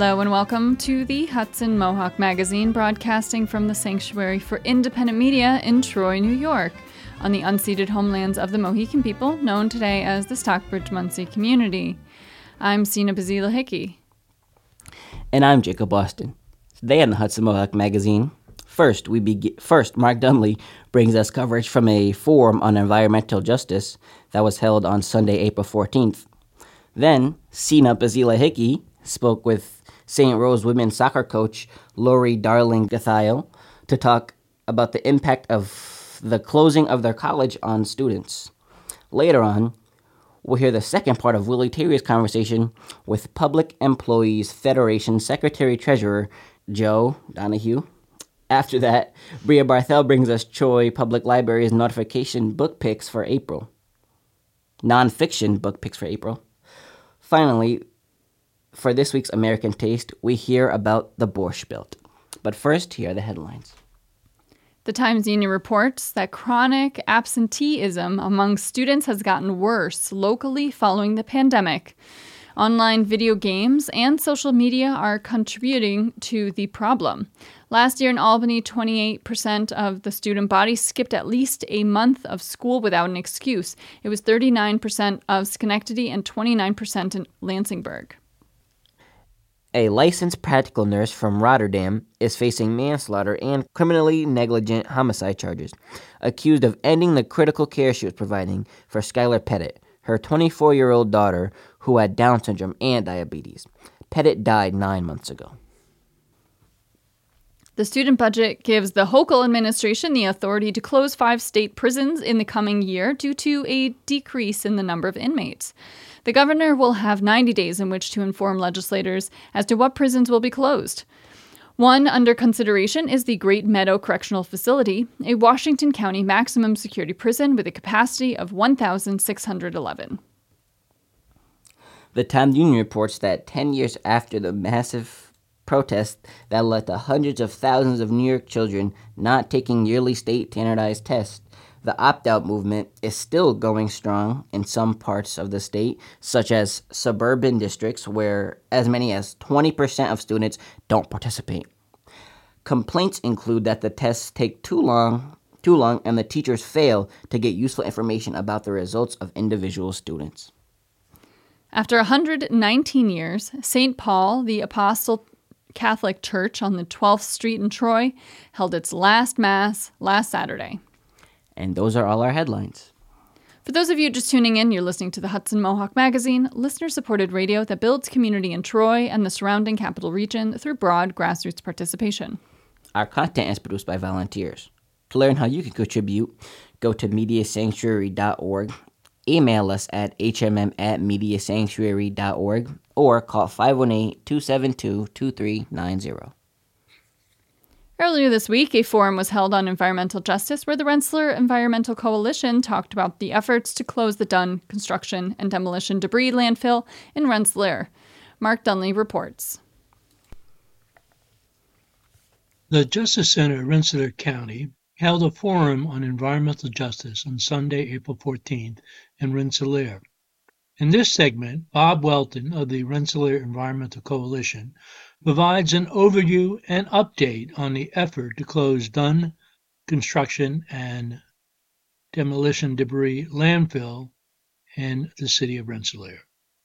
Hello and welcome to the Hudson Mohawk Magazine, broadcasting from the Sanctuary for Independent Media in Troy, New York, on the unceded homelands of the Mohican people, known today as the Stockbridge-Munsee community. I'm Sina Bazila Hickey. And I'm Jacob Austin. Today on the Hudson Mohawk Magazine, First, Mark Dunley brings us coverage from a forum on environmental justice that was held on Sunday, April 14th. Then, Sina Bazila Hickey spoke with St. Rose women's soccer coach Lori Darling-Gathiel to talk about the impact of the closing of their college on students. Later on, we'll hear the second part of Willie Terrier's conversation with Public Employees Federation Secretary-Treasurer Joe Donahue. After that, Bria Barthel brings us Troy Public Library's notification book picks for April. Non-fiction book picks for April. Finally, for this week's American Taste, we hear about the Borscht Belt. But first, here are the headlines. The Times-Union reports that chronic absenteeism among students has gotten worse locally following the pandemic. Online video games and social media are contributing to the problem. Last year in Albany, 28% of the student body skipped at least a month of school without an excuse. It was 39% of Schenectady and 29% in Lansingburg. A licensed practical nurse from Rotterdam is facing manslaughter and criminally negligent homicide charges, accused of ending the critical care she was providing for Skylar Pettit, her 24-year-old daughter who had Down syndrome and diabetes. Pettit died 9 months ago. The student budget gives the Hochul administration the authority to close 5 state prisons in the coming year due to a decrease in the number of inmates. The governor will have 90 days in which to inform legislators as to what prisons will be closed. One under consideration is the Great Meadow Correctional Facility, a Washington County maximum security prison with a capacity of 1,611. The Times-Union reports that 10 years after the massive protest that led to hundreds of thousands of New York children not taking yearly state standardized tests, the opt-out movement is still going strong in some parts of the state, such as suburban districts where as many as 20% of students don't participate. Complaints include that the tests take too long, and the teachers fail to get useful information about the results of individual students. After 119 years, St. Paul, the Apostle Catholic Church on the 12th Street in Troy, held its last Mass last Saturday. And those are all our headlines. For those of you just tuning in, you're listening to the Hudson Mohawk Magazine, listener-supported radio that builds community in Troy and the surrounding capital region through broad grassroots participation. Our content is produced by volunteers. To learn how you can contribute, go to mediasanctuary.org, email us at hmm@mediasanctuary.org, or call 518-272-2390. Earlier this week, a forum was held on environmental justice where the Rensselaer Environmental Coalition talked about the efforts to close the Dunn construction and demolition debris landfill in Rensselaer. Mark Dunley reports. The Justice Center at Rensselaer County held a forum on environmental justice on Sunday, April 14th in Rensselaer. In this segment, Bob Welton of the Rensselaer Environmental Coalition provides an overview and update on the effort to close Dunn construction and demolition debris landfill in the city of Rensselaer.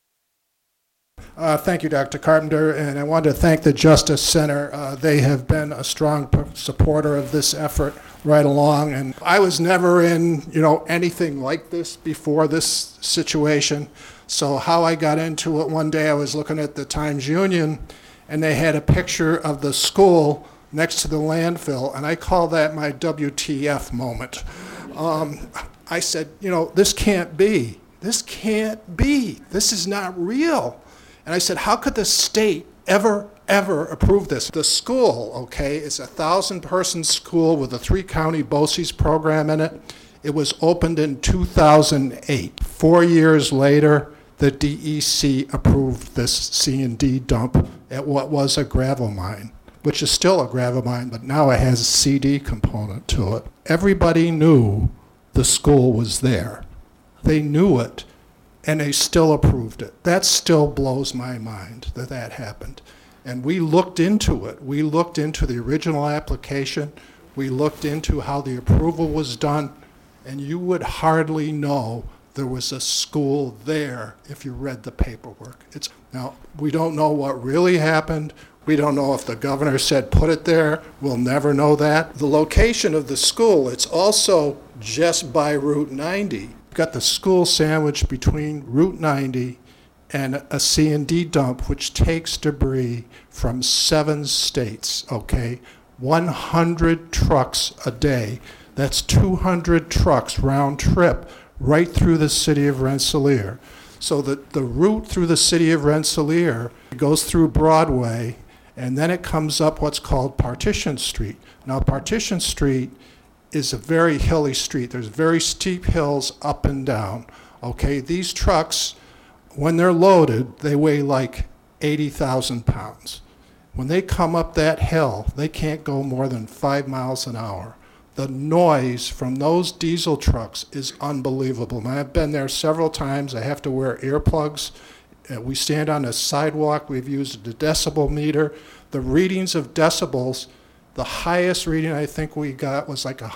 Thank you, Dr. Carpenter, and I want to thank the Justice Center. They have been a strong supporter of this effort right along, and I was never in, anything like this before this situation. So how I got into it, one day I was looking at the Times-Union, and they had a picture of the school next to the landfill, and I call that my WTF moment. I said, this can't be. This can't be. This is not real. And I said, how could the state ever approve this? The school, is a 1,000-person school with a 3-county BOCES program in it. It was opened in 2008. 4 years later, the DEC approved this C&D dump at what was a gravel mine, which is still a gravel mine, but now it has a CD component to it. Everybody knew the school was there. They knew it, and they still approved it. That still blows my mind that happened. And we looked into it. We looked into the original application. We looked into how the approval was done. And you would hardly know there was a school there if you read the paperwork. Now, we don't know what really happened. We don't know if the governor said put it there. We'll never know that. The location of the school, it's also just by Route 90. You've got the school sandwiched between Route 90 and a C&D dump, which takes debris from 7 states, okay? 100 trucks a day. That's 200 trucks round trip right through the city of Rensselaer. So the route through the city of Rensselaer goes through Broadway, and then it comes up what's called Partition Street. Now, Partition Street is a very hilly street. There's very steep hills up and down. Okay, these trucks, when they're loaded, they weigh like 80,000 pounds. When they come up that hill, they can't go more than 5 miles an hour. The noise from those diesel trucks is unbelievable. And I've been there several times. I have to wear earplugs. We stand on a sidewalk. We've used a decibel meter. The readings of decibels, the highest reading I think we got was like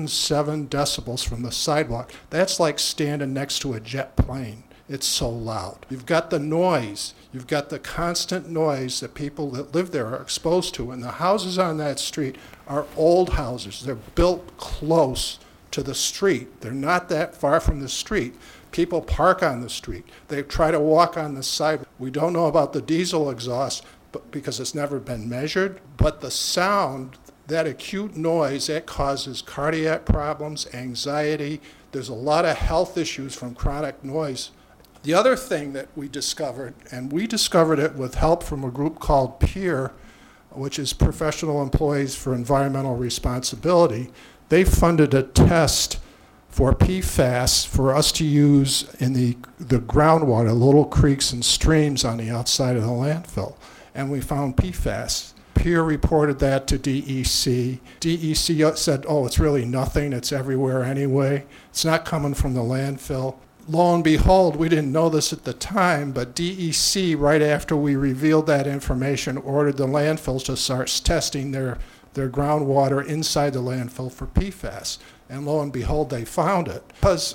107 decibels from the sidewalk. That's like standing next to a jet plane. It's so loud. You've got the noise. You've got the constant noise that people that live there are exposed to. And the houses on that street are old houses. They're built close to the street. They're not that far from the street. People park on the street. They try to walk on the side. We don't know about the diesel exhaust because it's never been measured. But the sound, that acute noise, that causes cardiac problems, anxiety. There's a lot of health issues from chronic noise. The other thing that we discovered, and we discovered it with help from a group called PEER, which is Professional Employees for Environmental Responsibility. They funded a test for PFAS for us to use in the groundwater, little creeks and streams on the outside of the landfill. And we found PFAS. PEER reported that to DEC. DEC said, oh, it's really nothing. It's everywhere anyway. It's not coming from the landfill. Lo and behold, we didn't know this at the time, but DEC, right after we revealed that information, ordered the landfills to start testing their groundwater inside the landfill for PFAS. And lo and behold, they found it. Because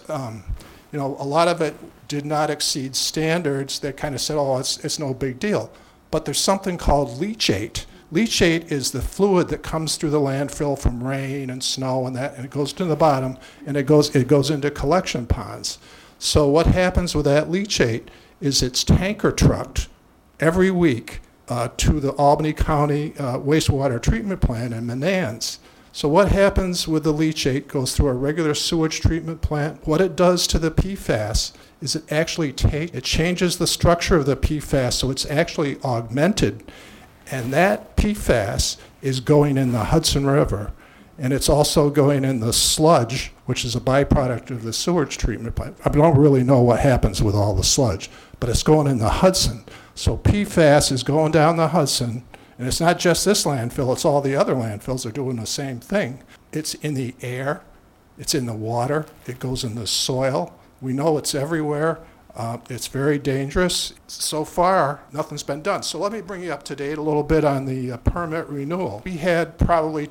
a lot of it did not exceed standards. They kind of said, oh, it's no big deal. But there's something called leachate. Leachate is the fluid that comes through the landfill from rain and snow and that, and it goes to the bottom, and it goes into collection ponds. So what happens with that leachate is it's tanker trucked every week to the Albany County wastewater treatment plant in Menands. So what happens with the leachate goes through a regular sewage treatment plant. What it does to the PFAS is it actually it changes the structure of the PFAS so it's actually augmented. And that PFAS is going in the Hudson River. And it's also going in the sludge, which is a byproduct of the sewage treatment plant. I don't really know what happens with all the sludge, but it's going in the Hudson. So PFAS is going down the Hudson, and it's not just this landfill, it's all the other landfills are doing the same thing. It's in the air, it's in the water, it goes in the soil. We know it's everywhere. It's very dangerous. So far, nothing's been done. So let me bring you up to date a little bit on the permit renewal. We had probably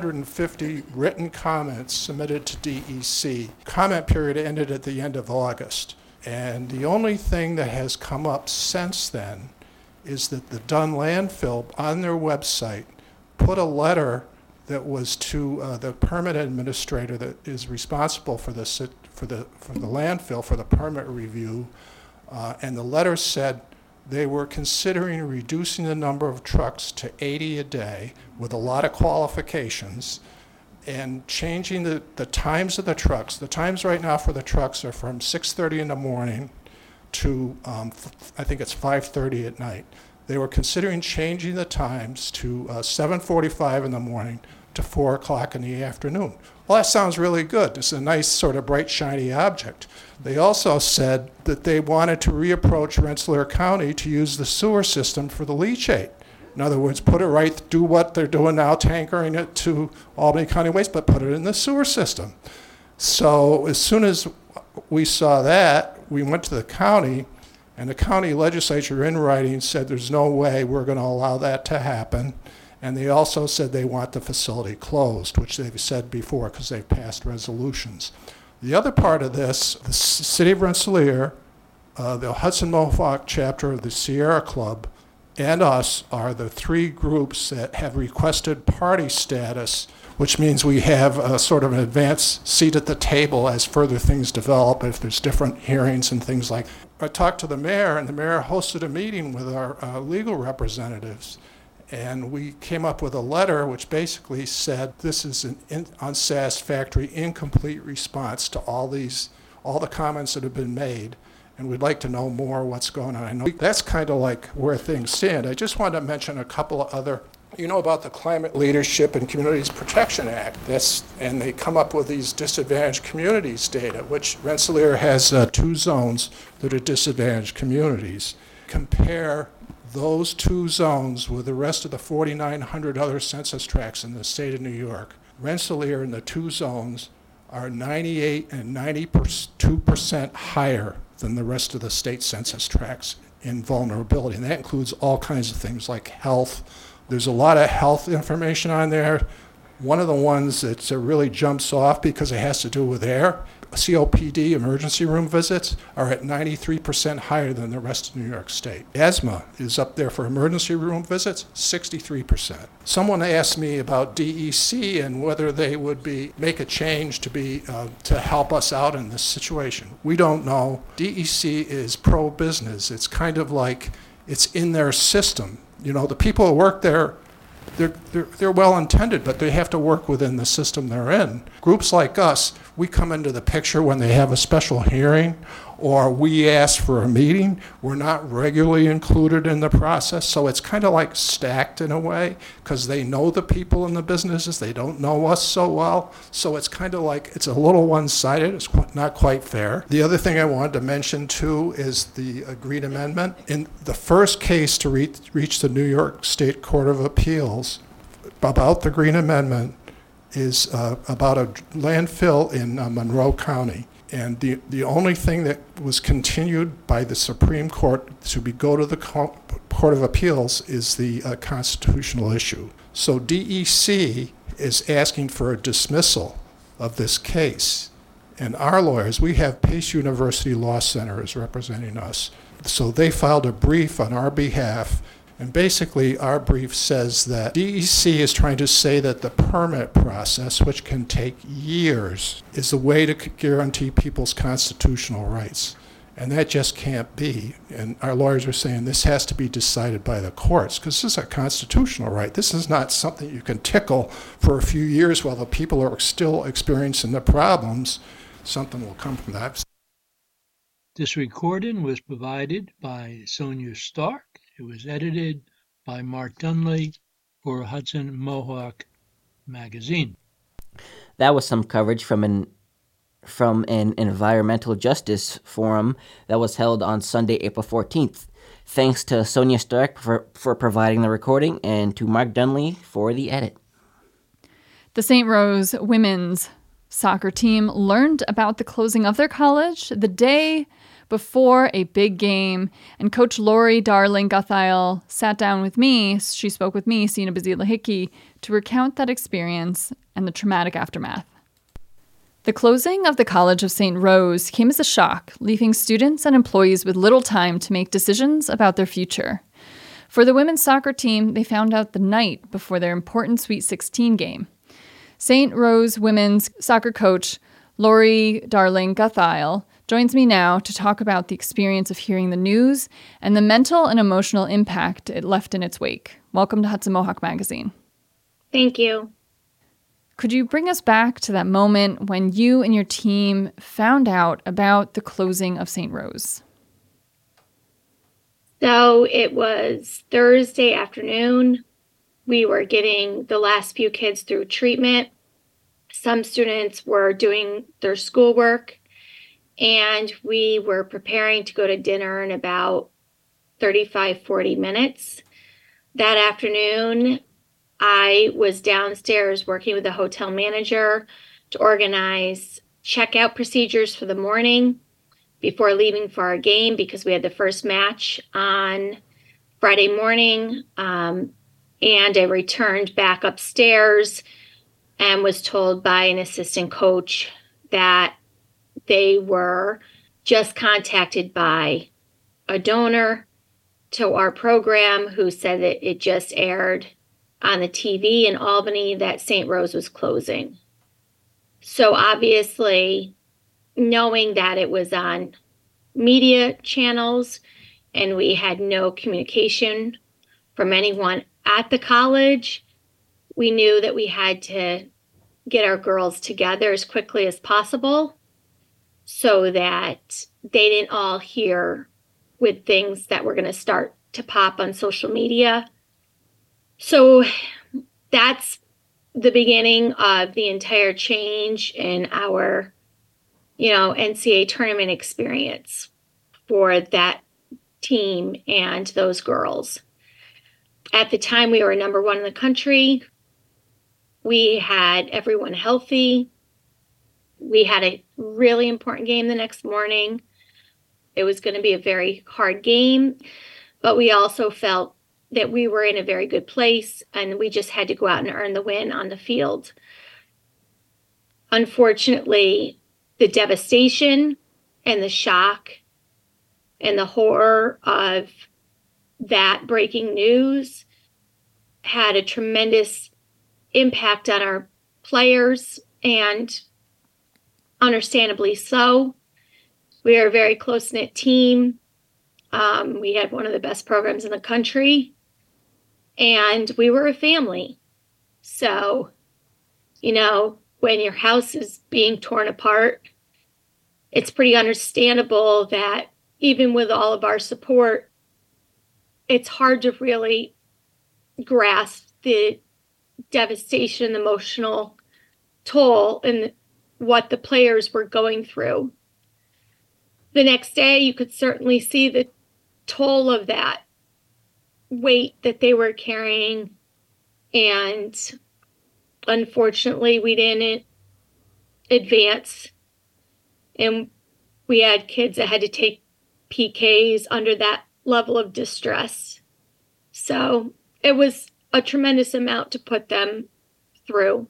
250 written comments submitted to DEC. Comment period ended at the end of August. And the only thing that has come up since then is that the Dunn landfill on their website put a letter that was to the permit administrator that is responsible for the landfill for the permit review, and the letter said they were considering reducing the number of trucks to 80 a day with a lot of qualifications and changing the times of the trucks. The times right now for the trucks are from 6:30 in the morning to I think it's 5:30 at night. They were considering changing the times to 7:45 in the morning to 4 o'clock in the afternoon. Well, that sounds really good. It's a nice sort of bright, shiny object. They also said that they wanted to reapproach Rensselaer County to use the sewer system for the leachate. In other words, put it right, do what they're doing now, tankering it to Albany County Waste, but put it in the sewer system. So as soon as we saw that, we went to the county And the county legislature in writing said there's no way we're going to allow that to happen. And they also said they want the facility closed, which they've said before because they've passed resolutions. The other part of this, the City of Rensselaer, the Hudson Mohawk chapter of the Sierra Club, and us are the three groups that have requested party status, which means we have a sort of an advanced seat at the table as further things develop, if there's different hearings and things like that. I talked to the mayor, and the mayor hosted a meeting with our legal representatives, and we came up with a letter which basically said this is an unsatisfactory, incomplete response to all the comments that have been made, and we'd like to know more what's going on. I know that's kind of like where things stand. I just wanted to mention a couple of other, about the Climate Leadership and Communities Protection Act. And they come up with these disadvantaged communities data, which Rensselaer has 2 zones that are disadvantaged communities. Compare those 2 zones with the rest of the 4,900 other census tracts in the state of New York. Rensselaer in the 2 zones are 98 and 92% higher than the rest of the state census tracts in vulnerability. And that includes all kinds of things like health. There's a lot of health information on there. One of the ones that really jumps off because it has to do with air, COPD emergency room visits are at 93% higher than the rest of New York State. Asthma is up there for emergency room visits, 63%. Someone asked me about DEC and whether they would make a change to help us out in this situation. We don't know. DEC is pro-business. It's kind of like it's in their system. The people who work there, they're well-intended, but they have to work within the system they're in. Groups like us, we come into the picture when they have a special hearing or we ask for a meeting. We're not regularly included in the process, so it's kind of like stacked in a way because they know the people in the businesses. They don't know us so well, so it's kind of like it's a little one-sided. It's not quite fair. The other thing I wanted to mention, too, is the Green Amendment. In the first case to reach the New York State Court of Appeals about the Green Amendment is about a landfill in Monroe County. And the only thing that was continued by the Supreme Court to go to the Court of Appeals is the constitutional issue. So DEC is asking for a dismissal of this case. And our lawyers, we have Pace University Law Center is representing us. So they filed a brief on our behalf. And basically, our brief says that DEC is trying to say that the permit process, which can take years, is the way to guarantee people's constitutional rights. And that just can't be. And our lawyers are saying this has to be decided by the courts because this is a constitutional right. This is not something you can tickle for a few years while the people are still experiencing the problems. Something will come from that. This recording was provided by Sonia Stark. It was edited by Mark Dunley for Hudson Mohawk Magazine. That was some coverage from an environmental justice forum that was held on Sunday, April 14th. Thanks to Sonia Stark for providing the recording and to Mark Dunley for the edit. The St. Rose women's soccer team learned about the closing of their college the day before a big game, and Coach Lori Darling Guthiel sat down with me. She spoke with me, Sina Bazila Hickey, to recount that experience and the traumatic aftermath. The closing of the College of St. Rose came as a shock, leaving students and employees with little time to make decisions about their future. For the women's soccer team, they found out the night before their important Sweet 16 game. St. Rose women's soccer coach Lori Darling Guthiel joins me now to talk about the experience of hearing the news and the mental and emotional impact it left in its wake. Welcome to Hudson Mohawk Magazine. Thank you. Could you bring us back to that moment when you and your team found out about the closing of St. Rose? So it was Thursday afternoon. We were getting the last few kids through treatment. Some students were doing their schoolwork, and we were preparing to go to dinner in about 40 minutes. That afternoon, I was downstairs working with the hotel manager to organize checkout procedures for the morning before leaving for our game because we had the first match on Friday morning. And I returned back upstairs and was told by an assistant coach that they were just contacted by a donor to our program who said that it just aired on the TV in Albany that St. Rose was closing. So obviously, knowing that it was on media channels and we had no communication from anyone at the college, we knew that we had to get our girls together as quickly as possible so that they didn't all hear with things that were going to start to pop on social media. So that's the beginning of the entire change in our, NCAA tournament experience for that team and those girls. At the time, we were number one in the country. We had everyone healthy. We had a really important game the next morning. It was going to be a very hard game, but we also felt that we were in a very good place and we just had to go out and earn the win on the field. Unfortunately, the devastation and the shock and the horror of that breaking news had a tremendous impact on our players, and understandably so. We are a very close-knit team. We had one of the best programs in the country, and we were a family. So, when your house is being torn apart, it's pretty understandable that even with all of our support, it's hard to really grasp the devastation, the emotional toll, and what the players were going through. The next day, you could certainly see the toll of that weight that they were carrying. And unfortunately, we didn't advance. And we had kids that had to take PKs under that level of distress. So it was a tremendous amount to put them through.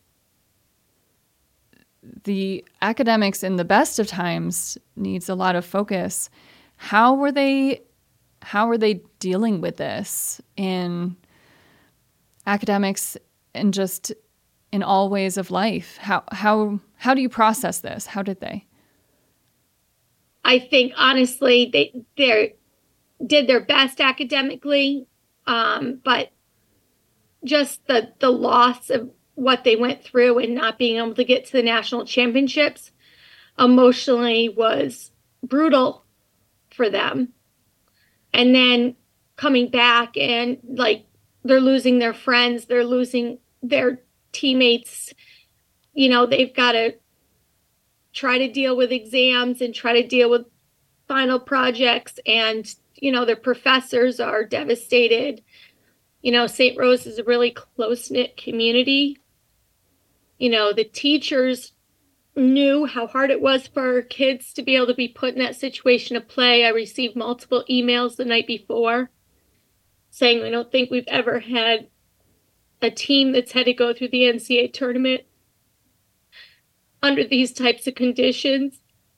The academics in the best of times needs a lot of focus. How were they dealing with this in academics and just in all ways of life? How do you process this? How did they? I think honestly they did their best academically, but just the loss of what they went through and not being able to get to the national championships emotionally was brutal for them. And then coming back and they're losing their friends, they're losing their teammates. They've got to try to deal with exams and try to deal with final projects. And, their professors are devastated. St. Rose is a really close-knit community. The teachers knew how hard it was for kids to be able to be put in that situation of play. I received multiple emails the night before saying, I don't think we've ever had a team that's had to go through the NCAA tournament under these types of conditions.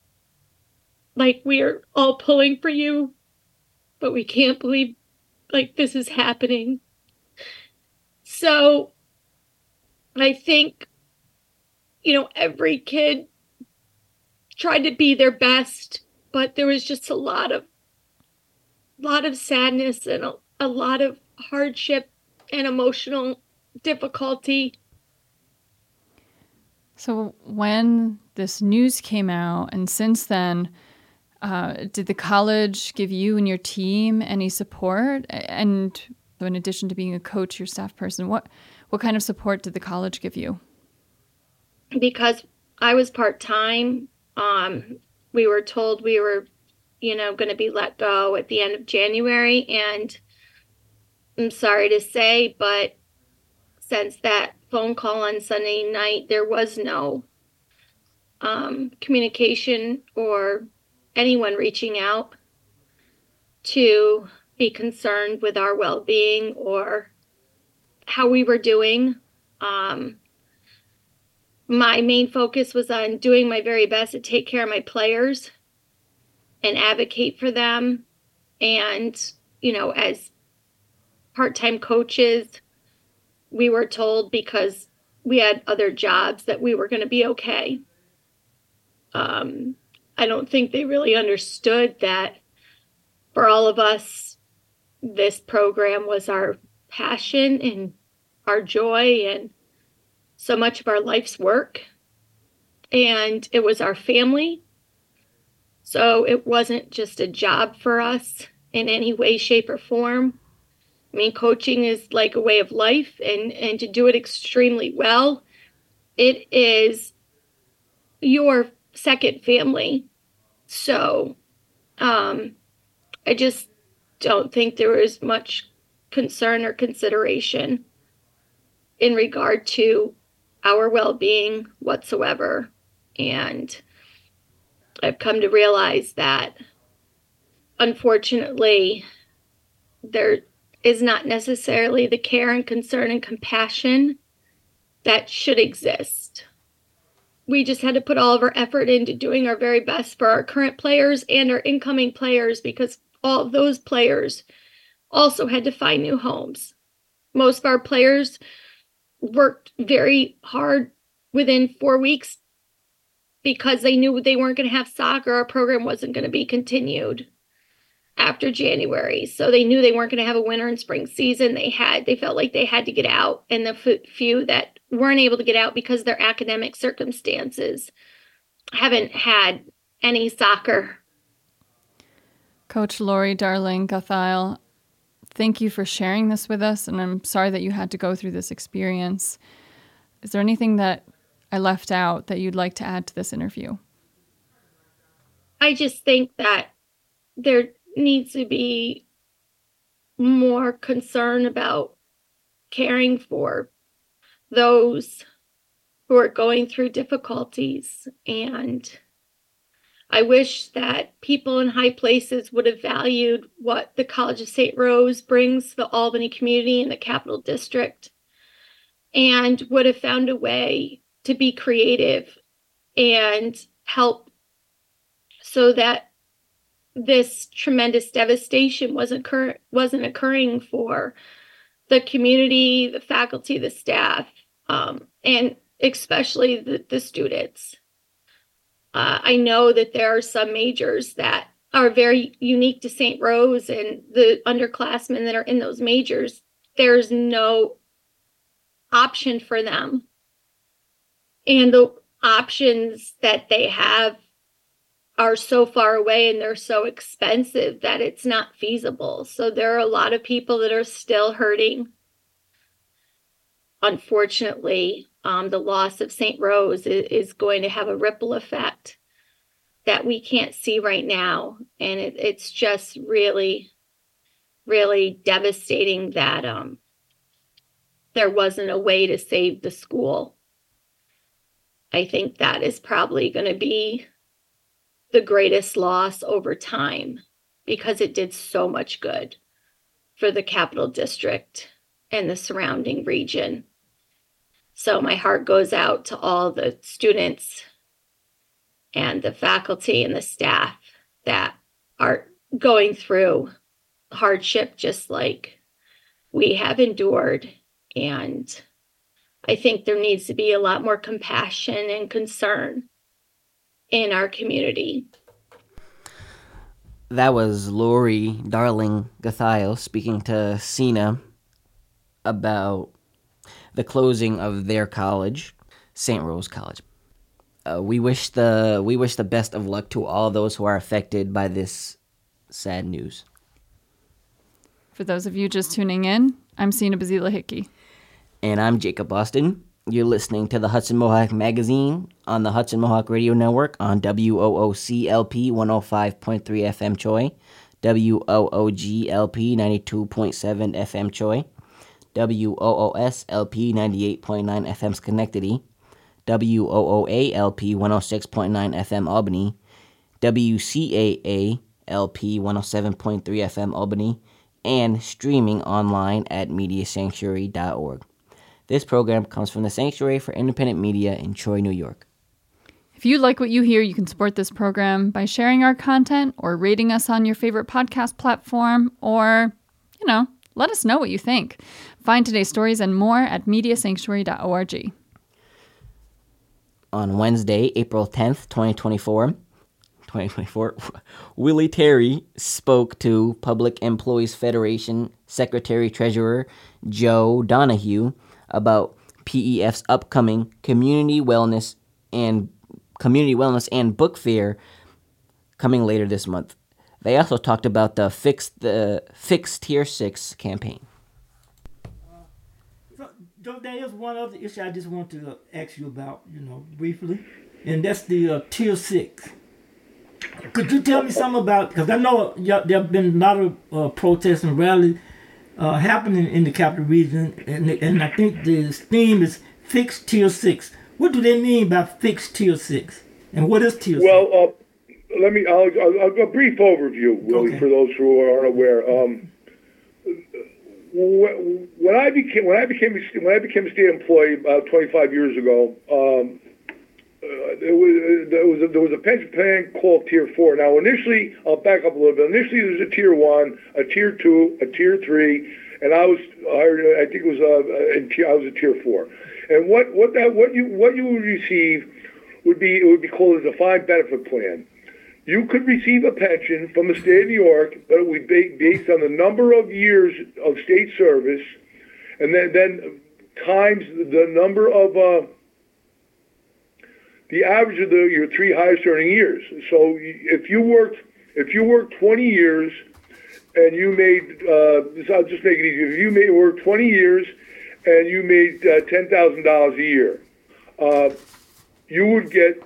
We're all pulling for you, but we can't believe this is happening. So I think, every kid tried to be their best, but there was just a lot of sadness and a lot of hardship and emotional difficulty. So when this news came out, and since then, did the college give you and your team any support? And in addition to being a coach, your staff person, what kind of support did the college give you? Because I was part-time, we were told we were, going to be let go at the end of January. And I'm sorry to say, but since that phone call on Sunday night, there was no communication or anyone reaching out to be concerned with our well-being or how we were doing. My main focus was on doing my very best to take care of my players and advocate for them. And, as part-time coaches, we were told because we had other jobs that we were going to be okay. I don't think they really understood that for all of us, this program was our passion and our joy and so much of our life's work. And it was our family. So it wasn't just a job for us in any way, shape, or form. I mean, coaching is like a way of life, and to do it extremely well, it is your second family. So I just don't think there was much concern or consideration in regard to our well-being whatsoever. And I've come to realize that, unfortunately, there is not necessarily the care and concern and compassion that should exist. We just had to put all of our effort into doing our very best for our current players and our incoming players, because all of those players also had to find new homes. Most of our players worked very hard within 4 weeks because they knew they weren't going to have soccer. Our program wasn't going to be continued after January. So they knew they weren't going to have a winter and spring season. They felt like they had to get out. And the few that weren't able to get out because of their academic circumstances haven't had any soccer. Coach Lori Darling Guthial, thank you for sharing this with us, and I'm sorry that you had to go through this experience. Is there anything that I left out that you'd like to add to this interview? I just think that there needs to be more concern about caring for those who are going through difficulties. And I wish that people in high places would have valued what the College of St. Rose brings to the Albany community and the Capital District, and would have found a way to be creative and help so that this tremendous devastation wasn't occurring for the community, the faculty, the staff, and especially the students. I know that there are some majors that are very unique to St. Rose, and the underclassmen that are in those majors, there's no option for them. And the options that they have are so far away and they're so expensive that it's not feasible. So there are a lot of people that are still hurting. Unfortunately, the loss of St. Rose is going to have a ripple effect that we can't see right now. And it's just really, really devastating that there wasn't a way to save the school. I think that is probably going to be the greatest loss over time, because it did so much good for the Capital District and the surrounding region. So my heart goes out to all the students and the faculty and the staff that are going through hardship just like we have endured. And I think there needs to be a lot more compassion and concern in our community. That was Lori Darling Guthial speaking to Sina about the closing of their college, St. Rose College. We wish the best of luck to all those who are affected by this sad news. For those of you just tuning in, I'm Sina Bazila Hickey. And I'm Jacob Austin. You're listening to the Hudson Mohawk Magazine on the Hudson Mohawk Radio Network on WOOCLP 105.3 FM Troy, WOOGLP 92.7 FM Troy, WOOSLP 98.9 FM Schenectady, WOOALP 106.9 FM Albany, WCAA LP 107.3 FM Albany, and streaming online at mediasanctuary.org. This program comes from the Sanctuary for Independent Media in Troy, New York. If you like what you hear, you can support this program by sharing our content or rating us on your favorite podcast platform, or, let us know what you think. Find today's stories and more at mediasanctuary.org. On Wednesday, April 10th, 2024, Willie Terry spoke to Public Employees Federation Secretary-Treasurer Joe Donahue about PEF's upcoming Community Wellness and Book Fair coming later this month. They also talked about the Fix Tier 6 campaign. So there is one other issue I just want to ask you about, briefly, and that's the Tier 6. Could you tell me something about, because I know there have been a lot of protests and rallies happening in the capital region, and I think the theme is Fix Tier 6. What do they mean by Fix Tier 6? And what is Tier 6? Well, I'll a brief overview, Willie, Okay. for those who aren't aware. When I became a state employee about 25 years ago, there was a pension plan called Tier 4. Now, initially, I'll back up a little bit. Initially, there was a Tier 1, a Tier 2, a Tier 3, and I was a Tier 4. And what you would receive would be called a defined benefit plan. You could receive a pension from the state of New York, but it would be based on the number of years of state service, and then times the number of the average of your three highest earning years. So if you worked 20 years and you made, I'll just make it easy. If you worked 20 years and you made $10,000 a year, you would get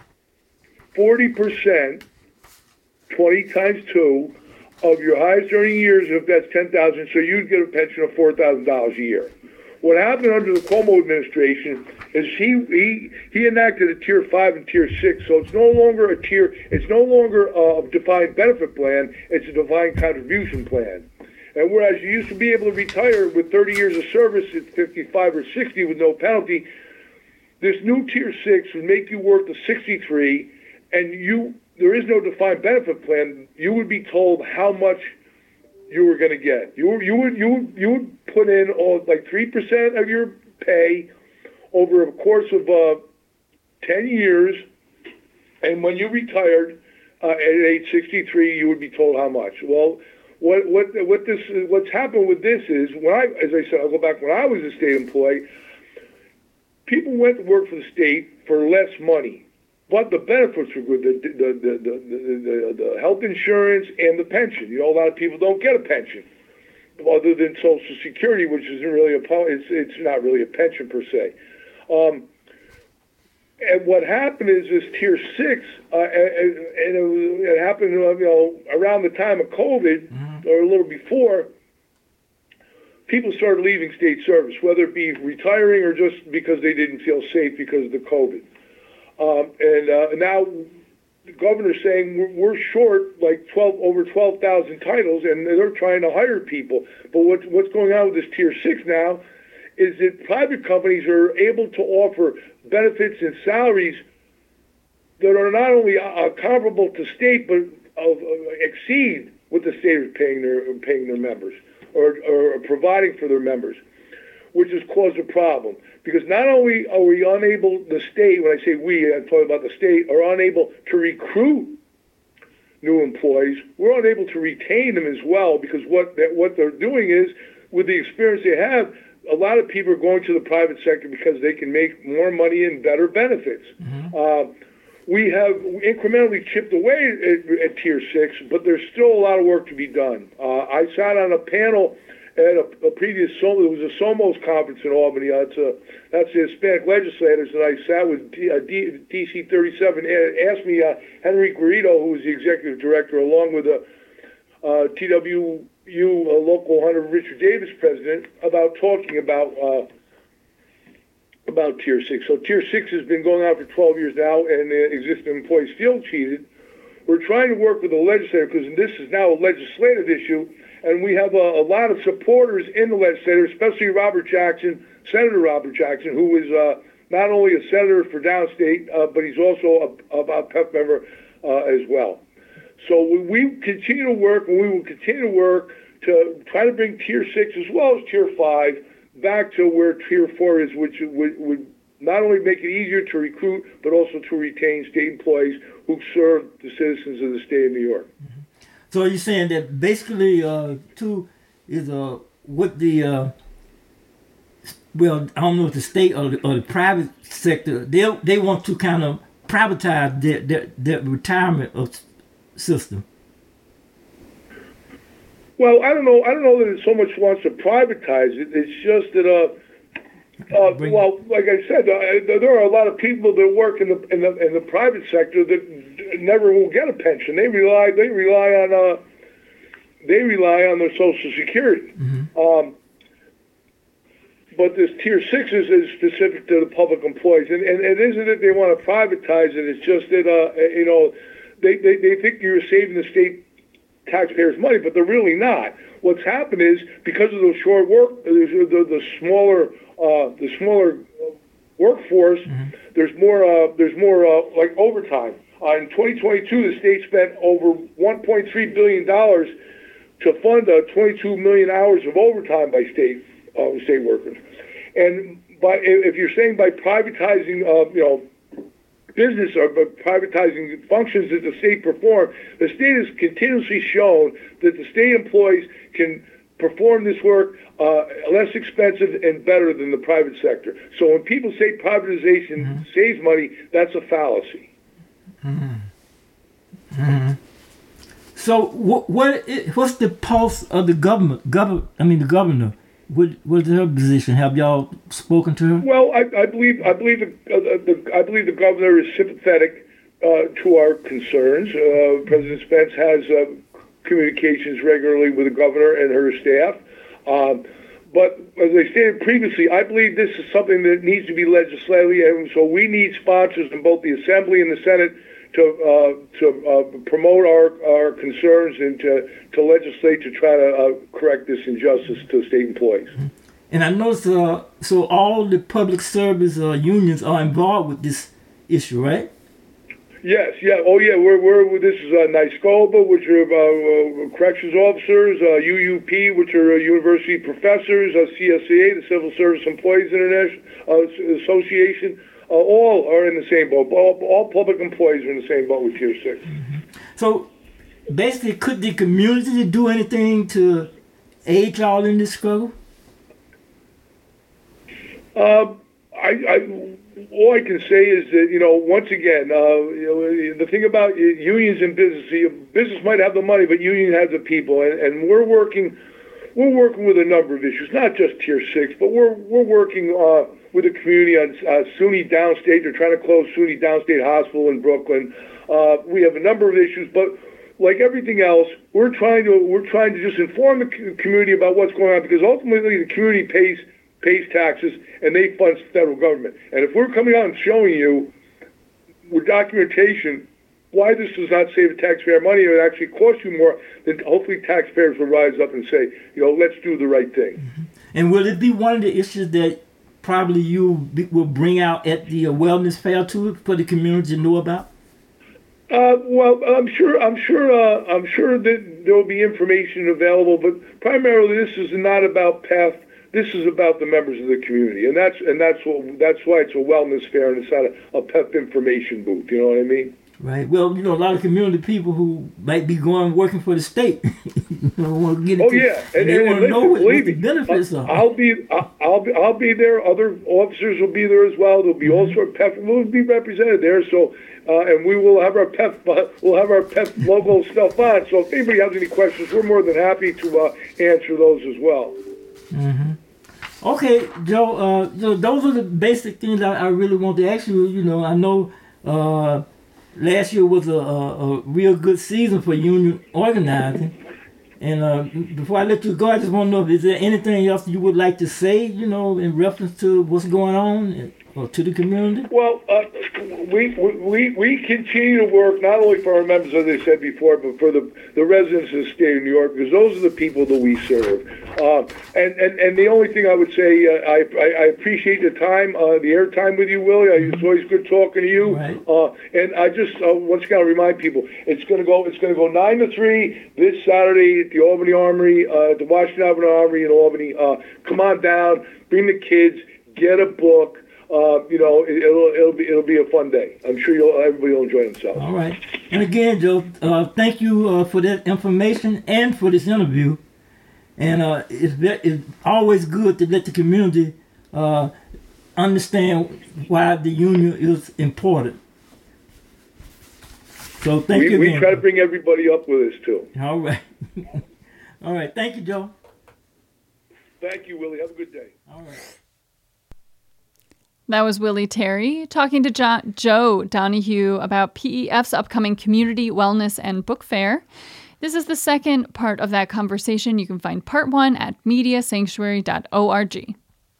40%, 20 times 2, of your highest earning years, if that's 10,000, so you'd get a pension of $4,000 a year. What happened under the Cuomo administration is he enacted a Tier 5 and Tier 6, so it's no longer a defined benefit plan, it's a defined contribution plan. And whereas you used to be able to retire with 30 years of service at 55 or 60 with no penalty, this new Tier 6 would make you work to 63, and there is no defined benefit plan. You would be told how much you were going to get. You would put in like 3% of your pay over a course of 10 years, and when you retired at age 63, you would be told how much. Well, what's happened with this is as I said, I'll go back when I was a state employee. People went to work for the state for less money, but the benefits were good. The health insurance and the pension. A lot of people don't get a pension, other than Social Security, which isn't really it's not really a pension per se. And what happened is this Tier 6, and it happened around the time of COVID or a little before. People started leaving state service, whether it be retiring or just because they didn't feel safe because of the COVID. And now the governor's saying we're short like over 12,000 titles, and they're trying to hire people. But what's going on with this Tier 6 now is that private companies are able to offer benefits and salaries that are not only comparable to state, but exceed what the state is paying their members or providing for their members, which has caused a problem. Because not only are we unable, the state, when I say we, I'm talking about the state, are unable to recruit new employees, we're unable to retain them as well, because what they're doing is, with the experience they have, a lot of people are going to the private sector because they can make more money and better benefits. We have incrementally chipped away at Tier 6, but there's still a lot of work to be done. I sat on a panel at a previous, there was a SOMOS conference in Albany. That's the Hispanic legislators, and I sat with DC 37, asked me, Henry Guerrero, who was the executive director, along with TWU local 100 Richard Davis president, about talking about Tier 6. So Tier 6 has been going on for 12 years now, and existing employees feel cheated. we're trying to work with the legislature because this is now a legislative issue, and we have a lot of supporters in the legislature, especially Senator Robert Jackson, who is not only a senator for downstate, but he's also a PEP member as well. So we continue to work, and we will continue to work to try to bring Tier 6 as well as Tier 5 back to where Tier 4 is, which would not only make it easier to recruit, but also to retain state employees who serve the citizens of the state of New York. Mm-hmm. So you're saying that basically, too, is what the well, I don't know if the state or the private sector, they want to kind of privatize their retirement system. Well, I don't know that it so much wants to privatize it. It's just that, well, like I said, there are a lot of people that work in the private sector that never will get a pension. They rely on their Social Security. Mm-hmm. But this Tier 6 is specific to the public employees, and it isn't that they want to privatize it. It's just that they think you're saving the state taxpayers' money, but they're really not. What's happened is because of the short work, the smaller workforce, mm-hmm. there's more like overtime. In 2022, the state spent over $1.3 billion to fund 22 million hours of overtime by state workers. And if you're saying by privatizing, business or by privatizing functions that the state perform, the state has continuously shown that the state employees can perform this work less expensive and better than the private sector. So when people say privatization mm-hmm. saves money, that's a fallacy. Mm-hmm. Mm-hmm. So what's the pulse of the the governor? What's her position? Have y'all spoken to her? Well, I believe the governor is sympathetic to our concerns. President Spence has communications regularly with the governor and her staff. But as I stated previously, I believe this is something that needs to be legislated, and so we need sponsors in both the Assembly and the Senate to promote our concerns and to legislate to try to correct this injustice to state employees. And I noticed, so all the public service unions are involved with this issue, right? Yes, yeah, oh yeah. This is NYSCOBA, which are corrections officers, UUP, which are university professors, CSCA, the Civil Service Employees International Association. All are in the same boat. All public employees are in the same boat with Tier 6. Mm-hmm. So, basically, could the community do anything to aid y'all in this struggle? All I can say is that, once again, the thing about unions and business might have the money, but union has the people, and we're working with a number of issues, not just Tier 6, but we're working with the community on SUNY Downstate. They're trying to close SUNY Downstate Hospital in Brooklyn. We have a number of issues, but like everything else, we're trying to just inform the community about what's going on, because ultimately the community pays taxes and they fund the federal government. And if we're coming out and showing you with documentation why this does not save the taxpayer money and it actually costs you more, then hopefully taxpayers will rise up and say, let's do the right thing. Mm-hmm. And will it be one of the issues that probably you will bring out at the wellness fair too for the community to know about? Well, I'm sure that there will be information available, but primarily this is not about PEF. This is about the members of the community, and that's why it's a wellness fair and it's not a PEP information booth. You know what I mean? Right. Well, a lot of community people who might be working for the state, want to get into. Oh yeah, and they want to know what the benefits are. I'll be there. Other officers will be there as well. There'll be all sorts of PEP. We'll be represented there. So, and we will have our PEP. We'll have our PEP logo stuff on. So, if anybody has any questions, we're more than happy to answer those as well. Mm-hmm. Okay, Joe. Those are the basic things I really want to ask you. I know. Last year was a real good season for union organizing. And before I let you go, I just want to know, is there anything else you would like to say, in reference to what's going on to the community? Well, we continue to work not only for our members, as I said before, but for the residents of the state of New York, because those are the people that we serve. And the only thing I would say, I appreciate the time, the airtime with you, Willie. It's always good talking to you. Right. And I just once again I'll remind people, it's going to go 9 to 3 this Saturday at the Albany Armory, at the Washington Avenue Armory in Albany. Come on down, bring the kids, get a book. It'll be a fun day. I'm sure everybody will enjoy themselves. All right. And again, Joe, thank you for that information and for this interview. And it's always good to let the community understand why the union is important. So thank you again. We try to bring everybody up with us too. All right. All right. Thank you, Joe. Thank you, Willie. Have a good day. All right. That was Willie Terry talking to Joe Donahue about PEF's upcoming Community Wellness and Book Fair. This is the second part of that conversation. You can find part 1 at mediasanctuary.org.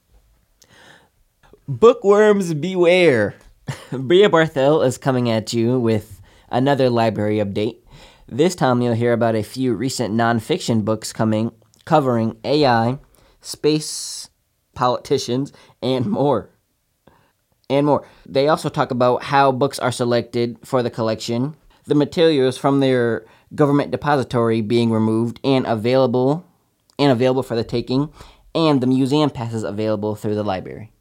Bookworms beware. Bria Barthel is coming at you with another library update. This time you'll hear about a few recent nonfiction books covering AI, space, politicians, and more. They also talk about how books are selected for the collection, the materials from their government depository being removed and available for the taking, and the museum passes available through the library.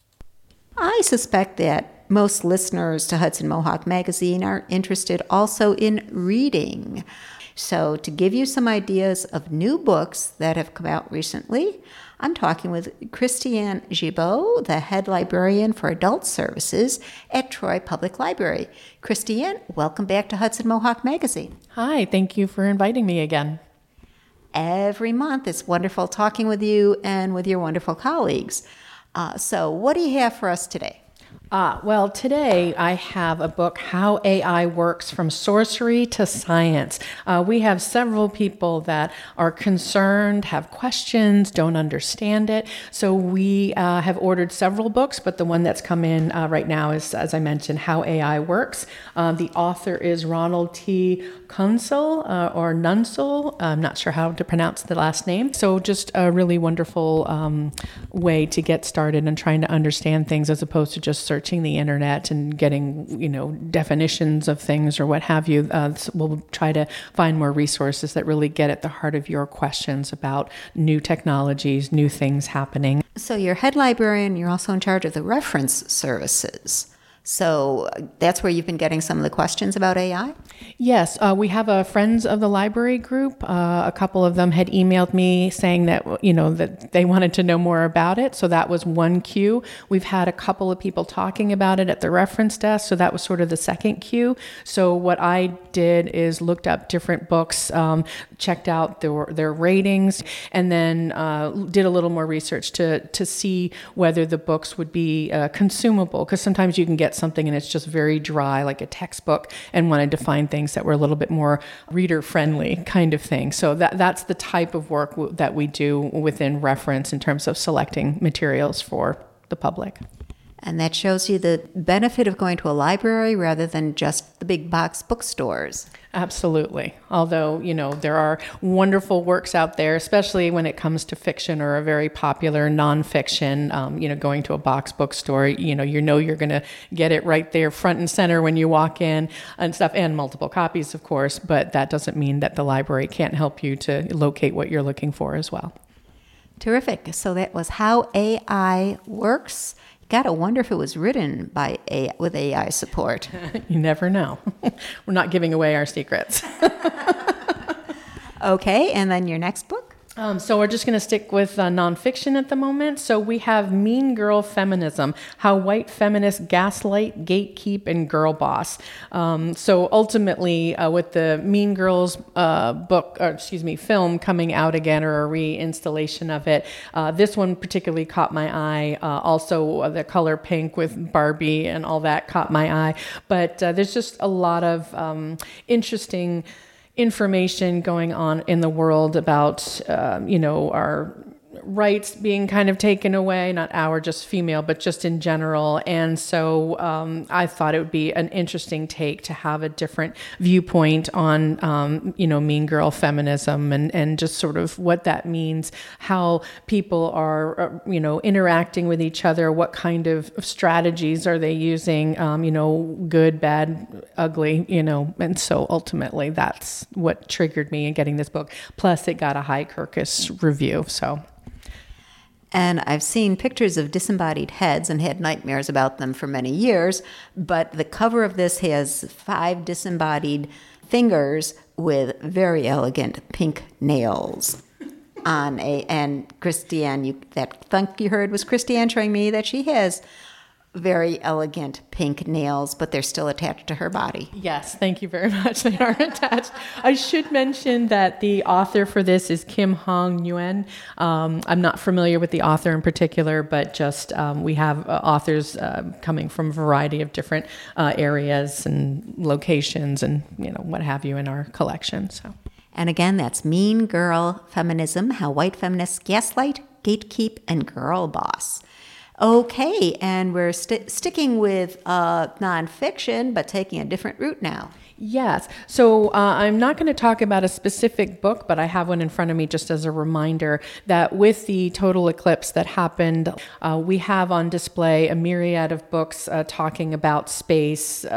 I suspect that most listeners to Hudson Mohawk Magazine are interested also in reading. So to give you some ideas of new books that have come out recently, I'm talking with Christiane Gibault, the head librarian for adult services at Troy Public Library. Christiane, welcome back to Hudson Mohawk Magazine. Hi, thank you for inviting me again. Every month, it's wonderful talking with you and with your wonderful colleagues. So what do you have for us today? Well, today I have a book, How AI Works from Sorcery to Science. We have several people that are concerned, have questions, don't understand it. So we have ordered several books, but the one that's come in right now is, as I mentioned, How AI Works. The author is Ronald T. Kunsel or Nunsel. I'm not sure how to pronounce the last name. So just a really wonderful way to get started and trying to understand things as opposed to just searching the internet and getting, definitions of things or what have you. We'll try to find more resources that really get at the heart of your questions about new technologies, new things happening. So you're head librarian, you're also in charge of the reference services. So that's where you've been getting some of the questions about AI? Yes, we have a Friends of the Library group. A couple of them had emailed me saying that, that they wanted to know more about it. So that was one queue. We've had a couple of people talking about it at the reference desk. So that was sort of the second queue. So what I did is looked up different books, checked out their ratings, and then did a little more research to see whether the books would be consumable. Because sometimes you can get something and it's just very dry, like a textbook, and wanted to find things that were a little bit more reader-friendly kind of thing. So that's the type of work that we do within reference in terms of selecting materials for the public. And that shows you the benefit of going to a library rather than just the big box bookstores. Absolutely. Although, there are wonderful works out there, especially when it comes to fiction or a very popular nonfiction, going to a box bookstore, you're going to get it right there front and center when you walk in and stuff, and multiple copies, of course, but that doesn't mean that the library can't help you to locate what you're looking for as well. Terrific. So that was How AI Works. Gotta wonder if it was written by with AI support. You never know. We're not giving away our secrets. Okay, and then your next book? So we're just going to stick with nonfiction at the moment. So we have Mean Girl Feminism, How White Feminists Gaslight, Gatekeep, and Girl Boss. So ultimately, with the Mean Girls film coming out again, or a reinstallation of it, this one particularly caught my eye. Also, the color pink with Barbie and all that caught my eye. But there's just a lot of interesting information going on in the world about, our rights being kind of taken away, not our, just female, but just in general. And so I thought it would be an interesting take to have a different viewpoint on, mean girl feminism and just sort of what that means, how people are, interacting with each other, what kind of strategies are they using, good, bad, ugly, and so ultimately that's what triggered me in getting this book. Plus it got a high Kirkus review, so. And I've seen pictures of disembodied heads and had nightmares about them for many years, but the cover of this has 5 disembodied fingers with very elegant pink nails on and Christiane, that thunk you heard was Christiane showing me that she has very elegant pink nails, but they're still attached to her body. Yes, thank you very much. They are attached. I should mention that the author for this is Kim Hong Nguyen. I'm not familiar with the author in particular, but just we have authors coming from a variety of different areas and locations and what have you in our collection. So. And again, that's Mean Girl Feminism, How White Feminists Gaslight, Gatekeep, and Girl Boss. Okay, and we're sticking with nonfiction, but taking a different route now. Yes. So I'm not going to talk about a specific book, but I have one in front of me just as a reminder that with the total eclipse that happened, we have on display a myriad of books talking about space,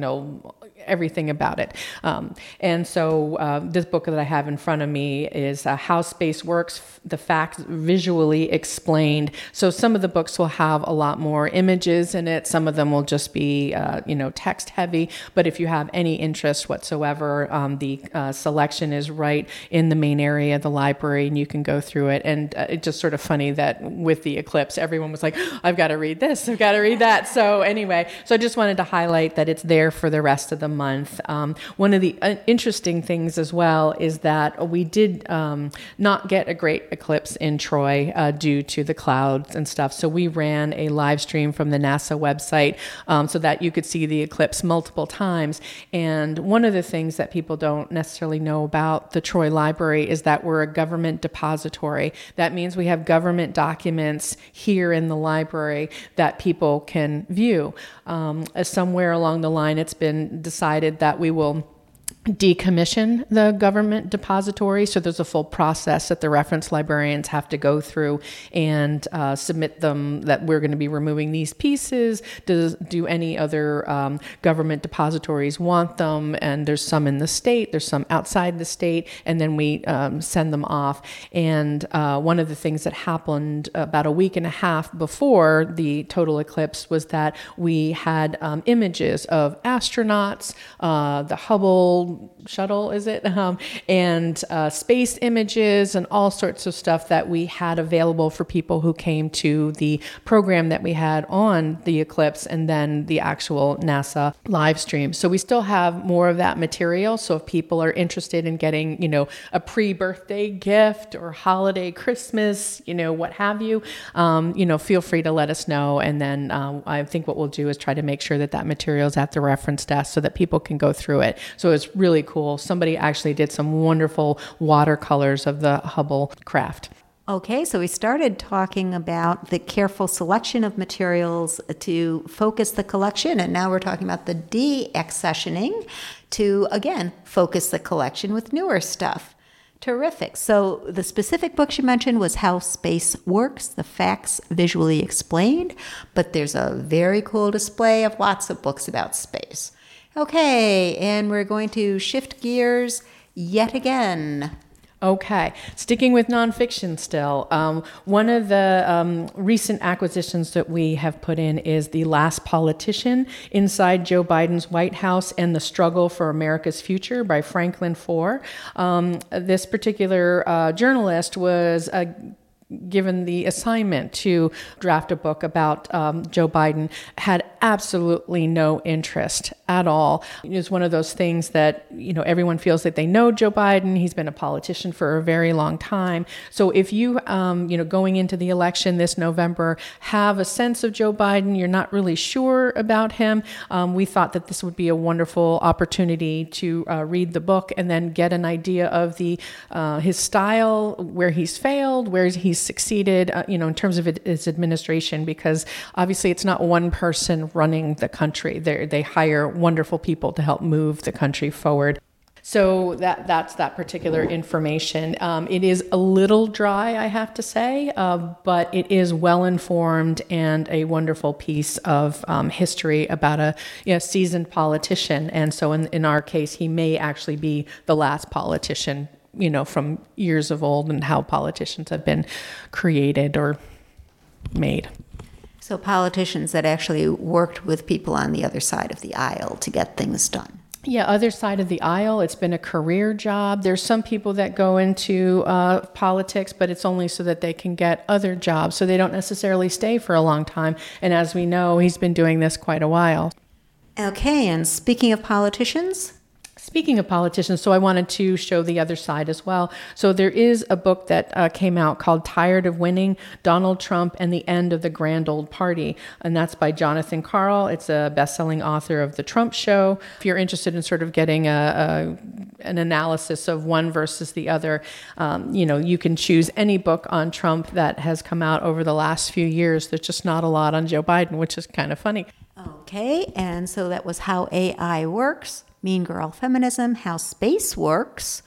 everything about it. And so this book that I have in front of me is How Space Works, the Facts Visually Explained. So some of the books will have a lot more images in it. Some of them will just be, text heavy. But if you have any interest whatsoever, the selection is right in the main area of the library, and you can go through it. And it's just sort of funny that with the eclipse, everyone was like, I've got to read this, I've got to read that. So anyway, so I just wanted to highlight that it's there for the rest of the month. One of the interesting things as well is that we did not get a great eclipse in Troy due to the clouds and stuff. So we ran a live stream from the NASA website so that you could see the eclipse multiple times. And one of the things that people don't necessarily know about the Troy Library is that we're a government depository. That means we have government documents here in the library that people can view. Somewhere along the line, it's been decided that we will decommission the government depository. So there's a full process that the reference librarians have to go through and submit them that we're going to be removing these pieces. Do any other government depositories want them? And there's some in the state, there's some outside the state, and then we send them off. And one of the things that happened about a week and a half before the total eclipse was that we had images of astronauts, the Hubble shuttle, is it? And space images and all sorts of stuff that we had available for people who came to the program that we had on the eclipse and then the actual NASA live stream. So we still have more of that material. So if people are interested in getting, a pre-birthday gift or holiday, Christmas, what have you, feel free to let us know. And then I think what we'll do is try to make sure that that material is at the reference desk so that people can go through it. So it's really cool. Somebody actually did some wonderful watercolors of the Hubble craft. Okay, so we started talking about the careful selection of materials to focus the collection, and now we're talking about the de-accessioning to, again, focus the collection with newer stuff. Terrific. So the specific books you mentioned was How Space Works, the Facts Visually Explained, but there's a very cool display of lots of books about space. Okay, and we're going to shift gears yet again. Okay, sticking with nonfiction still. One of the recent acquisitions that we have put in is The Last Politician, Inside Joe Biden's White House and the Struggle for America's Future by Franklin Foer. This particular journalist was given the assignment to draft a book about Joe Biden, had absolutely no interest at all. It's one of those things that, everyone feels that they know Joe Biden. He's been a politician for a very long time. So if you, going into the election this November, have a sense of Joe Biden, you're not really sure about him, we thought that this would be a wonderful opportunity to read the book and then get an idea of his style, where he's failed, where he's succeeded, in terms of his administration, because obviously it's not one person running the country. They hire wonderful people to help move the country forward. So that's that particular information. It is a little dry, I have to say, but it is well-informed and a wonderful piece of history about a seasoned politician. And so in our case, he may actually be the last politician, from years of old, and how politicians have been created or made. So politicians that actually worked with people on the other side of the aisle to get things done. Yeah, other side of the aisle. It's been a career job. There's some people that go into politics, but it's only so that they can get other jobs. So they don't necessarily stay for a long time. And as we know, he's been doing this quite a while. Okay, and speaking of politicians... so I wanted to show the other side as well. So there is a book that came out called Tired of Winning, Donald Trump and the End of the Grand Old Party. And that's by Jonathan Karl. It's a best-selling author of The Trump Show. If you're interested in sort of getting an analysis of one versus the other, you can choose any book on Trump that has come out over the last few years. There's just not a lot on Joe Biden, which is kind of funny. Okay, and so that was How AI Works, Mean Girl Feminism, How Space Works,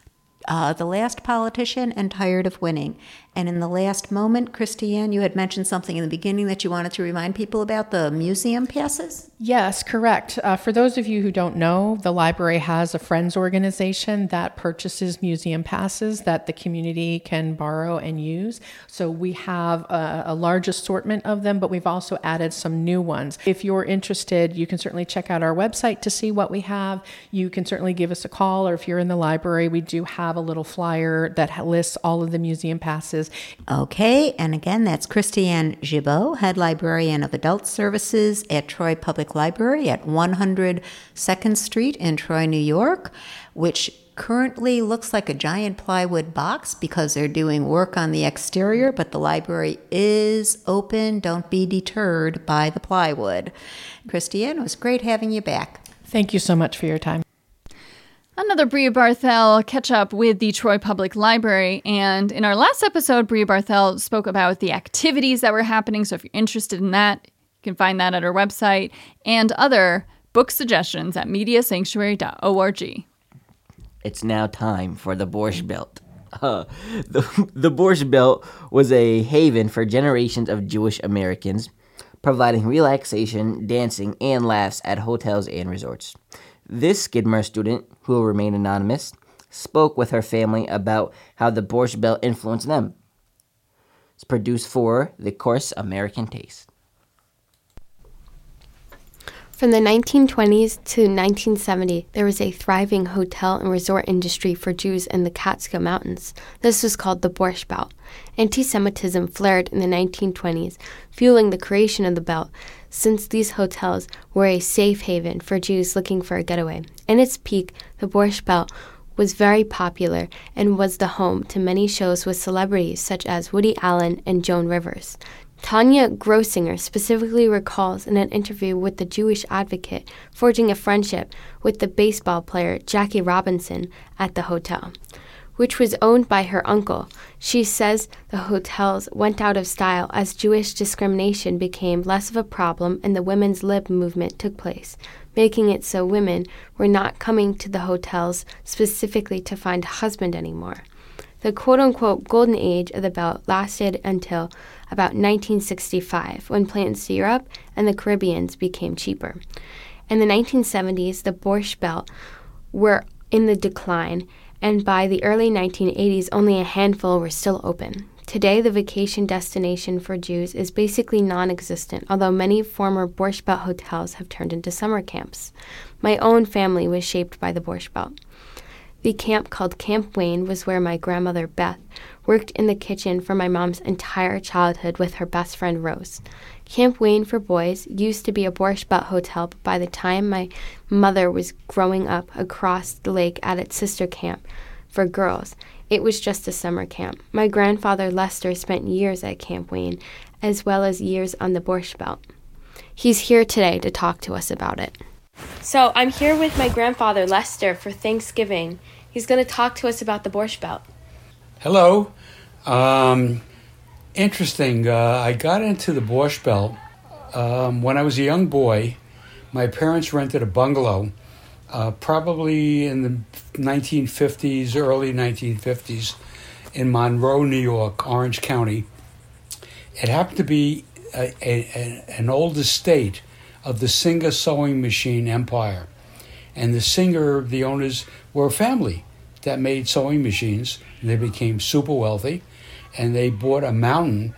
The Last Politician, and Tired of Winning. And in the last moment, Christiane, you had mentioned something in the beginning that you wanted to remind people about, the museum passes? Yes, correct. For those of you who don't know, the library has a friends organization that purchases museum passes that the community can borrow and use. So we have a large assortment of them, but we've also added some new ones. If you're interested, you can certainly check out our website to see what we have. You can certainly give us a call, or if you're in the library, we do have a little flyer that lists all of the museum passes. Okay, and again, that's Christiane Gibault, Head Librarian of Adult Services at Troy Public Library at 100 2nd Street in Troy, New York, which currently looks like a giant plywood box because they're doing work on the exterior, but the library is open. Don't be deterred by the plywood. Christiane, it was great having you back. Thank you so much for your time. Another Bria Barthel catch up with the Troy Public Library. And in our last episode, Bria Barthel spoke about the activities that were happening. So if you're interested in that, you can find that at our website, and other book suggestions at mediasanctuary.org. It's now time for the Borscht Belt. The Borscht Belt was a haven for generations of Jewish Americans, providing relaxation, dancing, and laughs at hotels and resorts. This Skidmore student, who will remain anonymous, spoke with her family about how the Borscht Belt influenced them. It's produced for the course American Taste. From the 1920s to 1970, there was a thriving hotel and resort industry for Jews in the Catskill Mountains. This was called the Borscht Belt. Anti-Semitism flared in the 1920s, fueling the creation of the belt, since these hotels were a safe haven for Jews looking for a getaway. In its peak, the Borscht Belt was very popular and was the home to many shows with celebrities such as Woody Allen and Joan Rivers. Tanya Grossinger specifically recalls in an interview with the Jewish Advocate forging a friendship with the baseball player Jackie Robinson at the hotel, which was owned by her uncle. She says the hotels went out of style as Jewish discrimination became less of a problem and the women's lib movement took place, making it so women were not coming to the hotels specifically to find a husband anymore. The quote-unquote golden age of the belt lasted until about 1965, when plants to Europe and the Caribbean became cheaper. In the 1970s, the Borscht Belt were in the decline, and by the early 1980s, only a handful were still open. Today, the vacation destination for Jews is basically non-existent, although many former Borscht Belt hotels have turned into summer camps. My own family was shaped by the Borscht Belt. The camp called Camp Wayne was where my grandmother, Beth, worked in the kitchen for my mom's entire childhood with her best friend, Rose. Camp Wayne for boys used to be a Borscht Belt hotel, but by the time my mother was growing up across the lake at its sister camp for girls, it was just a summer camp. My grandfather, Lester, spent years at Camp Wayne, as well as years on the Borscht Belt. He's here today to talk to us about it. So I'm here with my grandfather, Lester, for Thanksgiving. He's going to talk to us about the Borscht Belt. Hello. Interesting. I got into the Borscht Belt when I was a young boy. My parents rented a bungalow, probably in the 1950s, early 1950s, in Monroe, New York, Orange County. It happened to be an old estate of the Singer sewing machine empire. And the Singer, the owners, were a family that made sewing machines. They became super wealthy, and they bought a mountain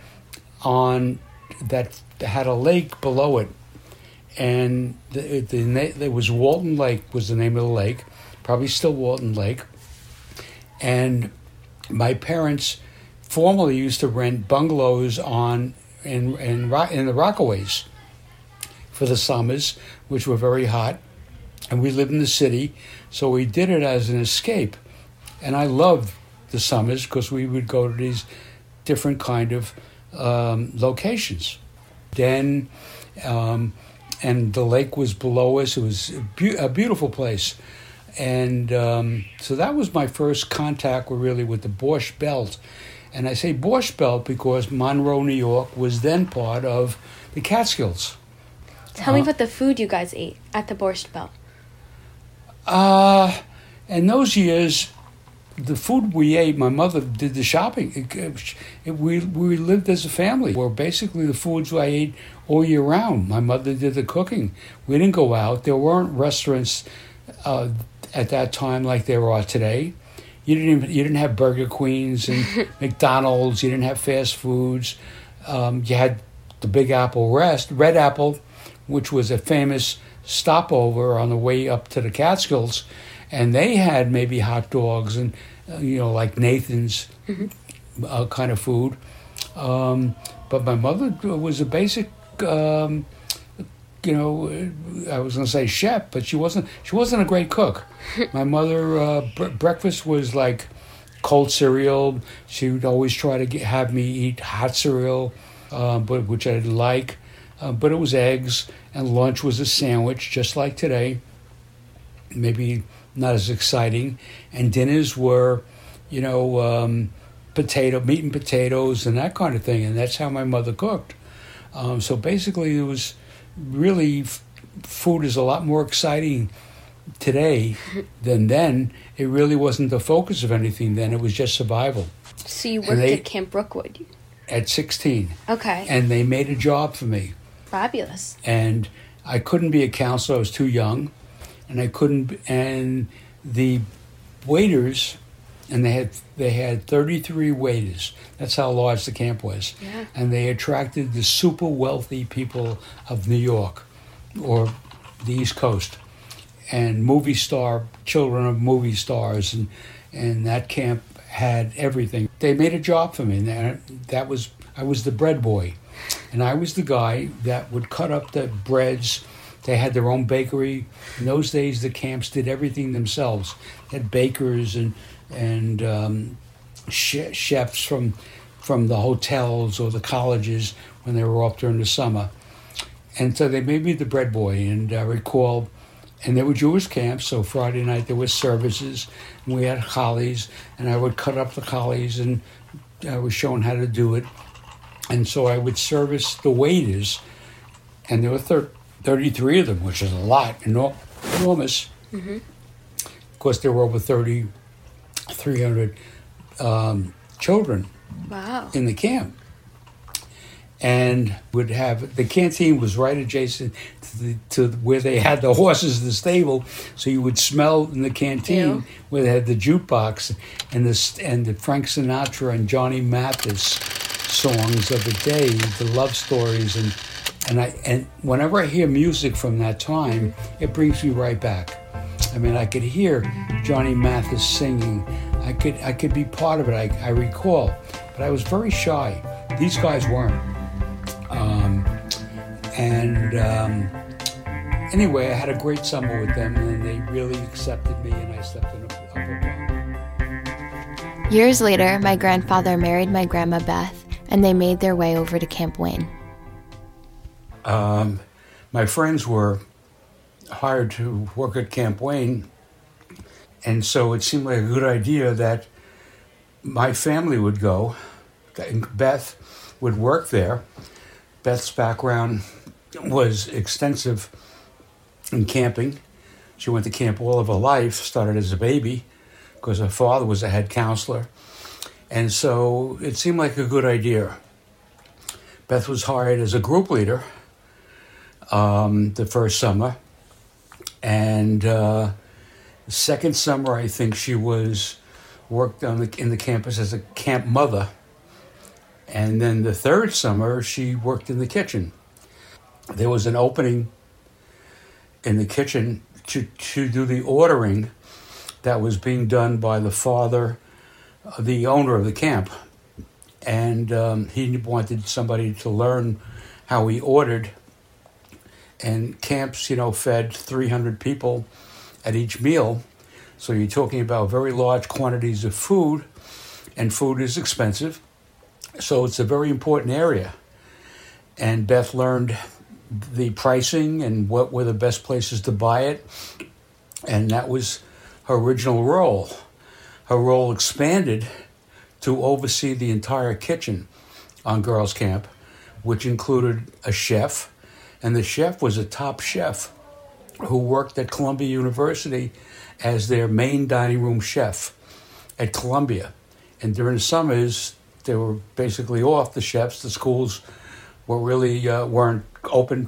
that had a lake below it. And there was Walton Lake was the name of the lake, probably still Walton Lake. And my parents formerly used to rent bungalows in the Rockaways for the summers, which were very hot. And we lived in the city, so we did it as an escape. And I loved the summers because we would go to these different kind of locations. Then, and the lake was below us. It was a beautiful place. And so that was my first contact really with the Borscht Belt. And I say Borscht Belt because Monroe, New York was then part of the Catskills. Tell me about the food you guys ate at the Borscht Belt. In those years, the food we ate, my mother did the shopping. We lived as a family. Were basically the foods I ate all year round. My mother did the cooking. We didn't go out. There weren't restaurants at that time like there are today. You didn't have Burger Queens and McDonald's. You didn't have fast foods. You had the Big Apple Red Apple, which was a famous stopover on the way up to the Catskills. And they had maybe hot dogs and, like Nathan's kind of food. But my mother was a basic, I was going to say chef, but she wasn't a great cook. My mother, breakfast was like cold cereal. She would always try to have me eat hot cereal, which I didn't like. But it was eggs, and lunch was a sandwich, just like today. Maybe not as exciting. And dinners were, meat and potatoes and that kind of thing. And that's how my mother cooked. So basically, it was really, food is a lot more exciting today than then. It really wasn't the focus of anything then. It was just survival. So you worked at Camp Brookwood? At 16. Okay. And they made a job for me. Fabulous. And I couldn't be a counselor. I was too young. And the waiters, and they had 33 waiters. That's how large the camp was. Yeah. And they attracted the super wealthy people of New York or the East Coast, and children of movie stars, and that camp had everything. They made a job for me, and I was the bread boy, and I was the guy that would cut up the breads. They had their own bakery. In those days, the camps did everything themselves. They had bakers and chefs from the hotels or the colleges when they were off during the summer. And so they made me the bread boy. And I recall, and there were Jewish camps, so Friday night there were services, and we had challis, and I would cut up the challis, and I was shown how to do it. And so I would service the waiters, and there were 33 of them, which is a lot, enormous. Mm-hmm. Of course, there were over 300 children in the camp. And would have, the canteen was right adjacent to where they had the horses in the stable, so you would smell in the canteen where they had the jukebox and the Frank Sinatra and Johnny Mathis songs of the day, the love stories, and whenever I hear music from that time, it brings me right back. I mean, I could hear Johnny Mathis singing. I could be part of it, I recall. But I was very shy. These guys weren't. Anyway, I had a great summer with them, and they really accepted me, and I stepped in up above. Years later, my grandfather married my grandma Beth, and they made their way over to Camp Wayne. My friends were hired to work at Camp Wayne, and so it seemed like a good idea that my family would go. Beth would work there. Beth's background was extensive in camping. She went to camp all of her life, started as a baby, because her father was a head counselor. And so it seemed like a good idea. Beth was hired as a group leader the first summer. And the second summer, I think she worked in the campus as a camp mother. And then the third summer, she worked in the kitchen. There was an opening in the kitchen to do the ordering that was being done by the father, the owner of the camp. And he wanted somebody to learn how he ordered. And camps, fed 300 people at each meal. So you're talking about very large quantities of food, and food is expensive. So it's a very important area. And Beth learned the pricing and what were the best places to buy it. And that was her original role. Her role expanded to oversee the entire kitchen on Girls Camp, which included a chef. And the chef was a top chef who worked at Columbia University as their main dining room chef at Columbia. And during the summers, they were basically off, the chefs. The schools were really weren't open,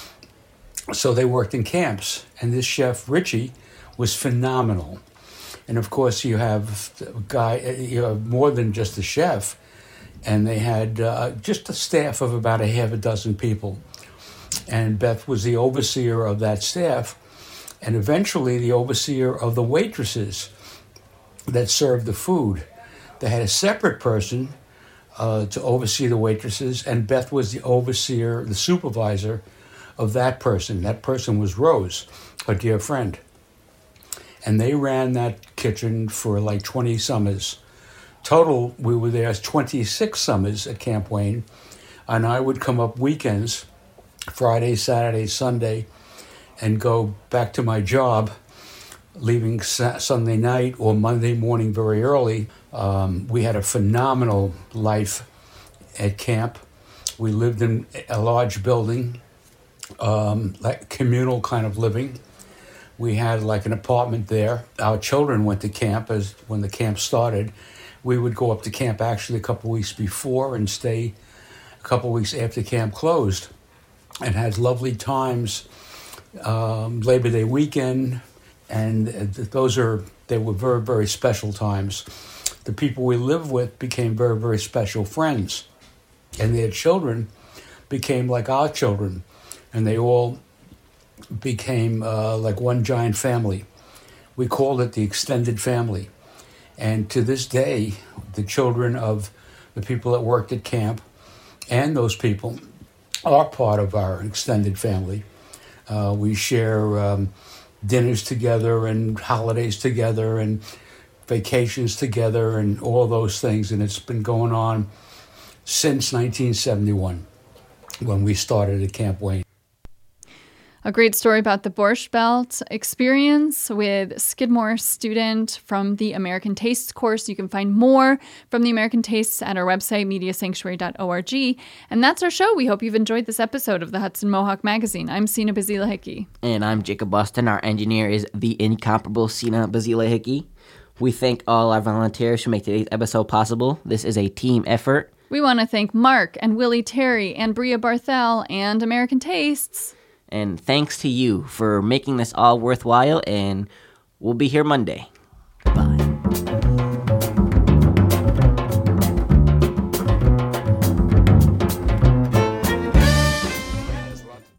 so they worked in camps. And this chef, Richie, was phenomenal. And of course, you have more than just the chef, and they had just a staff of about a half a dozen people. And Beth was the overseer of that staff, and eventually the overseer of the waitresses that served the food. They had a separate person to oversee the waitresses, and Beth was the overseer, the supervisor of that person. That person was Rose, her dear friend. And they ran that kitchen for like 20 summers. Total, we were there 26 summers at Camp Wayne, and I would come up weekends, Friday, Saturday, Sunday, and go back to my job, leaving Sunday night or Monday morning very early. We had a phenomenal life at camp. We lived in a large building, like communal kind of living. We had like an apartment there. Our children went to camp when the camp started. We would go up to camp actually a couple of weeks before and stay a couple of weeks after camp closed, and had lovely times. Labor Day weekend, and they were very, very special times. The people we lived with became very, very special friends, and their children became like our children, and they all became like one giant family. We called it the extended family. And to this day, the children of the people that worked at camp and those people are part of our extended family. We share dinners together and holidays together and vacations together and all those things. And it's been going on since 1971 when we started at Camp Wayne. A great story about the Borscht Belt experience with Skidmore student from the American Tastes course. You can find more from the American Tastes at our website, mediasanctuary.org. And that's our show. We hope you've enjoyed this episode of the Hudson Mohawk Magazine. I'm Sina Bazila-Hickey. And I'm Jacob Boston. Our engineer is the incomparable Sina Bazila-Hickey. We thank all our volunteers who make today's episode possible. This is a team effort. We want to thank Mark and Willie Terry and Bria Barthel and American Tastes. And thanks to you for making this all worthwhile, and we'll be here Monday. Goodbye.